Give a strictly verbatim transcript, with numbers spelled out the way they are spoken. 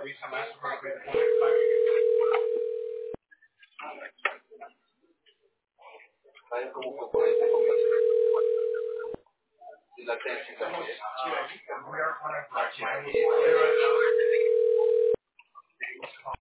¿Sabes cómo fue por este compañero? Si la técnica